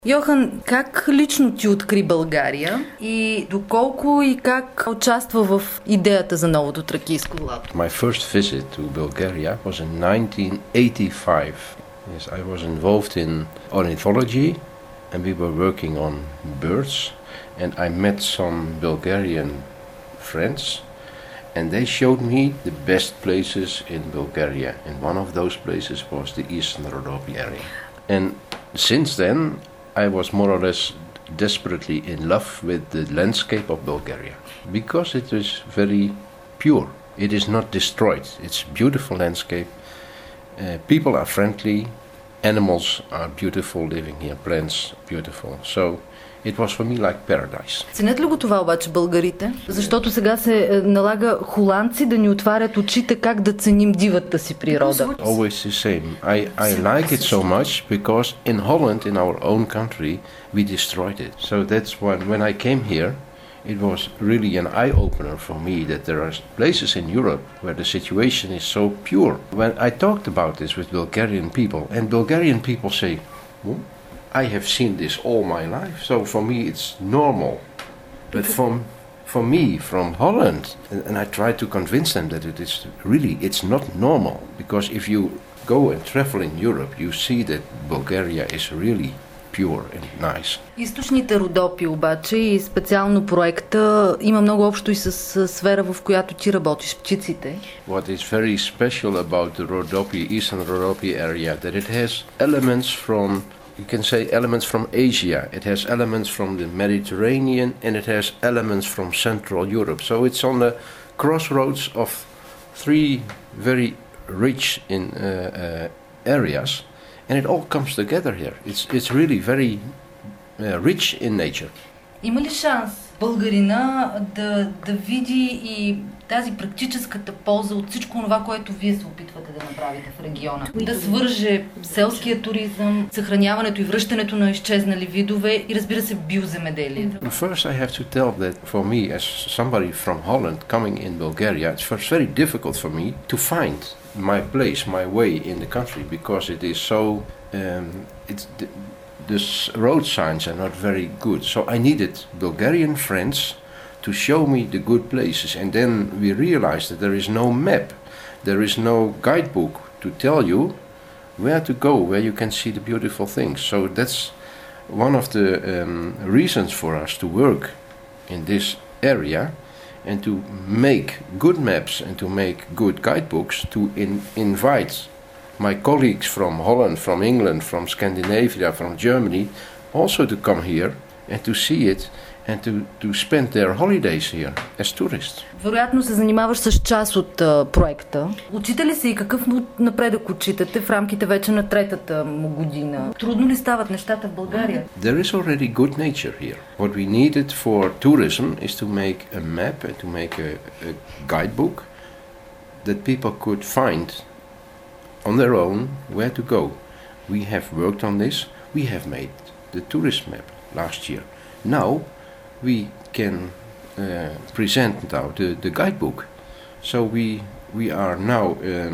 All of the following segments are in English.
Йохан, как лично ти откри България и доколко и как участва в идеята за новото тракийско злато? My first visit to Bulgaria was in 1985. Yes, I was involved in ornithology and we were working on birds, and I met some Bulgarian friends and they showed me the best places in Bulgaria, and one of those places was the Eastern Rhodope area. And since then I was more or less desperately in love with the landscape of Bulgaria because it is very pure. It is not destroyed. It's a beautiful landscape. People are friendly. Animals are beautiful living here. Plants beautiful. So it was for me like paradise. Ценят ли го това обаче българите? Защото сега се налага холандци да ни отварят очите как да ценим дивата си природа. Always the same. I like it so much because in Holland, in our own country, we destroyed it. So that's when I came here, it was really an eye-opener for me that there are places in Europe where the situation is so pure. When I talked about this with Bulgarian people, and Bulgarian people say, well, I have seen this all my life, so for me it's normal. But for me, from Holland, and I try to convince them that it's not normal. Because if you go and travel in Europe, you see that Bulgaria is really pure and nice. Източните Родопи обаче и специално проекта има много общо и с сфера, в която ти работиш, птиците. What is very special about the Rhodope, Eastern Rhodope area, that it has elements from, you can say elements from Asia, it has elements from the Mediterranean, and it has elements from Central Europe. So it's on the crossroads of three very rich in areas. And it all comes together here. It's really very rich in nature. Има ли шанс българина да види и тази практическата полза от всичко това, което вие се опитвате да направите в региона? Да свърже селския туризъм, съхраняването и връщането на изчезнали видове и, разбира се, биоземеделието. First I have to tell that for me as somebody from Holland coming in Bulgaria, it's first very difficult for me to find my place, my way in the country, because it is so the road signs are not very good. So I needed Bulgarian friends to show me the good places, and then we realized that there is no map, there is no guidebook to tell you where to go, where you can see the beautiful things. So that's one of the reasons for us to work in this area and to make good maps and to make good guidebooks, to invite my colleagues from Holland, from England, from Scandinavia, from Germany, also to come here and to see it and to spend their holidays here as tourists. Вероятно се занимаваш с част от проекта. Учите ли се и какъв напредък отчитате в рамките вече на третата му година? Трудно ли стават нещата в България? There is already good nature here. What we needed for tourism is to make a map and to make a guidebook that people could find on their own where to go. We have worked on this. We have made the tourist map last year. Now we can present now the guidebook. So we are now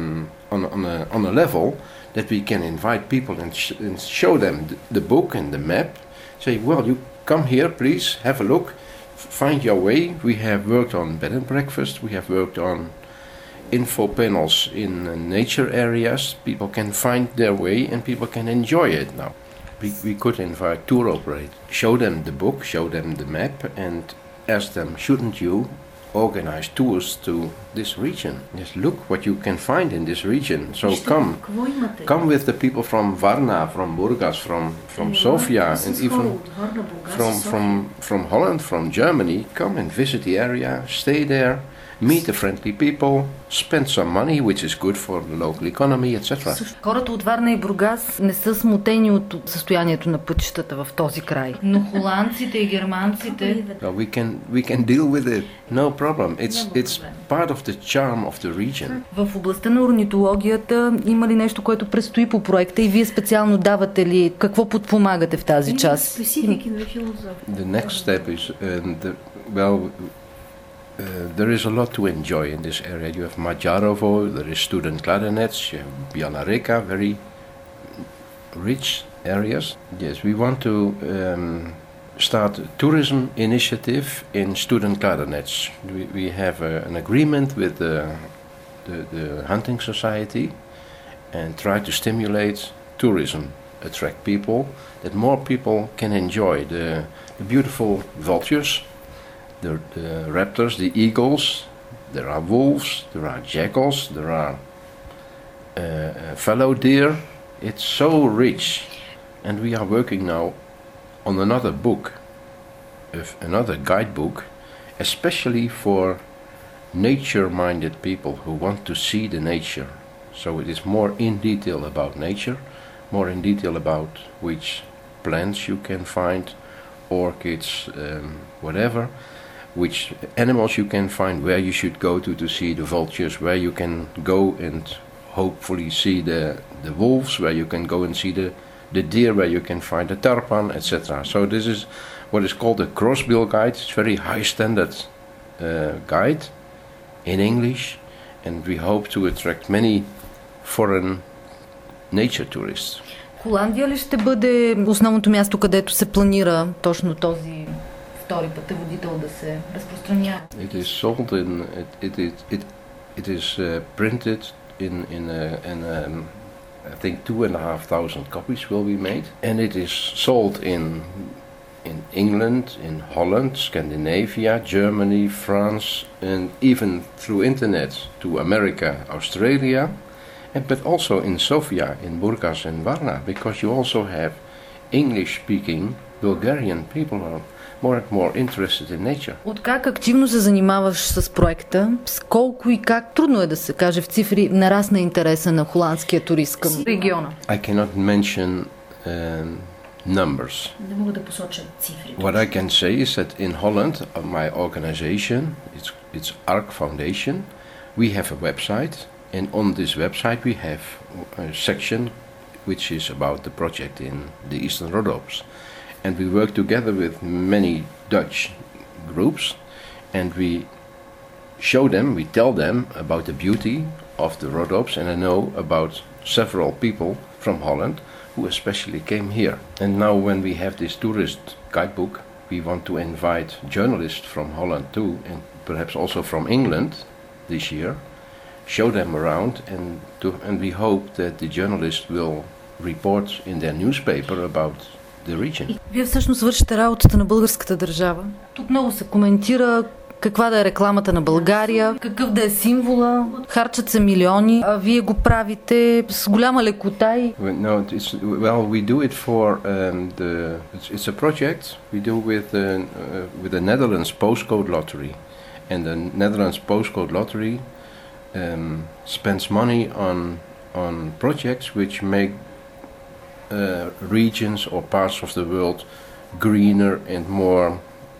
on a level that we can invite people and show them the book and the map. Say, well, you come here, please have a look, find your way. We have worked on bed and breakfast. We have worked on info panels in nature areas. People can find their way and people can enjoy it now. We could invite tour operators, show them the book, show them the map, and ask them, shouldn't you organize tours to this region? Just look what you can find in this region. So come with the people from Varna, from Burgas, from Sofia, and even from Holland, from Germany. Come and visit the area, stay there, meet the friendly people, spend some money, which is good for the local economy, etc. Хората от Варна и Бургас не са смутени от състоянието на пътищата в този край. Но холандците и германците... We can deal with it. No problem. It's part of the charm of the region. В областта на орнитологията има ли нещо, което предстои по проекта и вие специално давате ли? Какво подпомагате в тази част? The next step is there is a lot to enjoy in this area. You have Magyarovo, there is student clarinets, you have Biala Reka, very rich areas. Yes, we want to start a tourism initiative in student gardens. We have an agreement with the hunting society and try to stimulate tourism, attract people, that more people can enjoy the beautiful vultures, the raptors, the eagles. There are wolves, there are jackals, there are fallow deer. It's so rich, and we are working now on another book, another guidebook, especially for nature-minded people who want to see the nature. So it is more in detail about nature, more in detail about which plants you can find, orchids, whatever, which animals you can find, where you should go to see the vultures, where you can go and hopefully see the wolves, where you can go and see the deer, where you can find the tarpan, etc. So this is what is called a crossbill guide. It's very high standard guide in English, and we hope to attract many foreign nature tourists. Холандия ли ще бъде основното място, където се планира точно този втори пътеводител да се разпространява? It is sold in it is printed in I think 2,500 copies will be made, and it is sold in England, in Holland, Scandinavia, Germany, France, and even through internet to America, Australia, but also in Sofia, in Burgas and Varna, because you also have English-speaking Bulgarian people who are more and more interested in nature. От как активно се занимаваш с проекта? С колко и как, трудно е да се каже в цифри, нарасна интереса на холандския турист към региона? I cannot mention numbers. Не мога да посоча цифри. What I can say is that in Holland, my organization, it's ARC Foundation, we have a website, and on this website we have a section which is about the project in the Eastern Rhodops. And we work together with many Dutch groups, and we show them, we tell them about the beauty of the Rhodops, and I know about several people from Holland who especially came here. And now when we have this tourist guidebook, we want to invite journalists from Holland too, and perhaps also from England this year, show them around, and we hope that the journalists will report in their newspaper about the region. Вие всъщност вършите работата на българската държава. Тук много се коментира каква да е рекламата на България, какъв да е символа, харчат се милиони, а вие го правите с голяма лекота и... No, we do it for it's a project we do with the Netherlands Postcode Lottery, and the Netherlands Postcode Lottery spends money on projects which make regions or parts of the world greener and more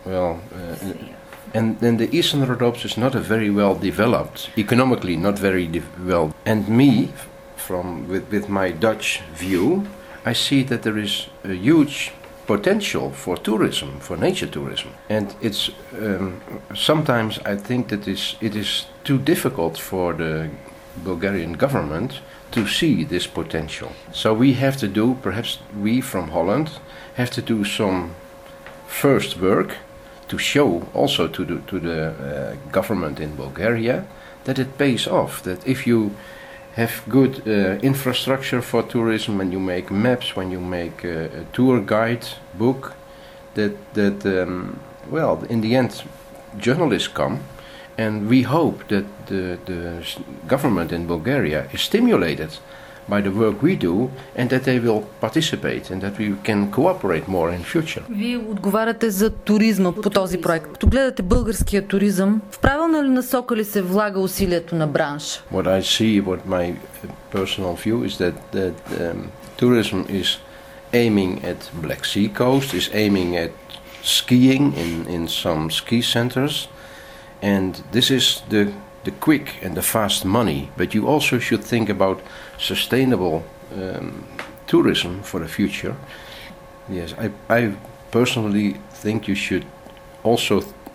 and then the Eastern Rhodops is not a very well developed, economically not very well. And me, with my Dutch view, I see that there is a huge potential for tourism, for nature tourism. And it's sometimes I think that it is too difficult for the Bulgarian government to see this potential. So we have to do, perhaps we from Holland have to do some first work to show also to the government in Bulgaria that it pays off, that if you have good infrastructure for tourism, when you make maps, when you make a tour guide book, that in the end journalists come. And we hope that the government in Bulgaria is stimulated by the work we do, and that they will participate and that we can cooperate more in future. Вие отговаряте за туризма по този проект. Като гледате българския туризъм, в правилна ли насока ли се влага усилието на бранша? What I see, what my personal view is that tourism is aiming at Black Sea coast, is aiming at skiing in some ski centers. And this is the quick and the fast money, but you also should think about sustainable tourism for the future. Yes, I personally think you should also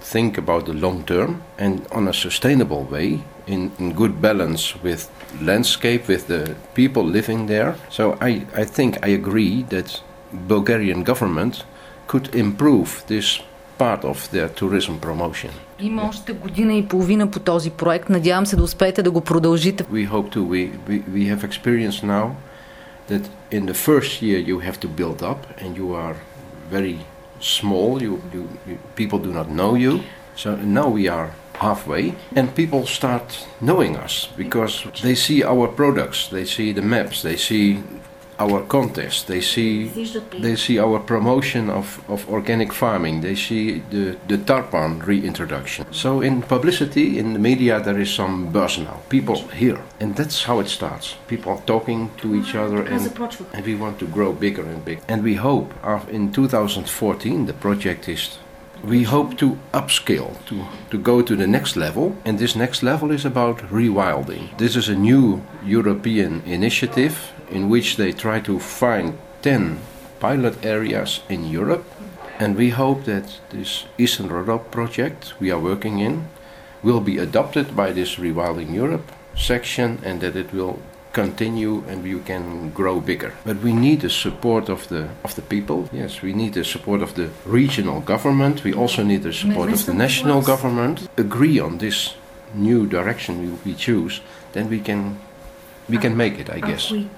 think about the long term and on a sustainable way, in good balance with landscape, with the people living there. So I think I agree that Bulgarian government could improve this part of their tourism promotion. Има още година и половина по този проект. Надявам се да успеете да го продължите. We hope to. We have experience now that in the first year you have to build up and you are very small. You people do not know you. So now we are halfway and people start knowing us because they see our products, they see the maps, they see our contest, they see our promotion of organic farming, they see the tarpan reintroduction. So in publicity, in the media, there is some buzz now. People hear, and that's how it starts. People are talking to each other, and we want to grow bigger and bigger. And we hope in 2014 the project is. We hope to upscale, to go to the next level, and this next level is about rewilding. This is a new European initiative in which they try to find 10 pilot areas in Europe, and we hope that this Eastern Rhodope project we are working in will be adopted by this Rewilding Europe section and that it will continue and you can grow bigger. But we need the support of the people. Yes, we need the support of the regional government. We also need the support of the national government. Agree on this new direction we choose, then we can make it, I guess.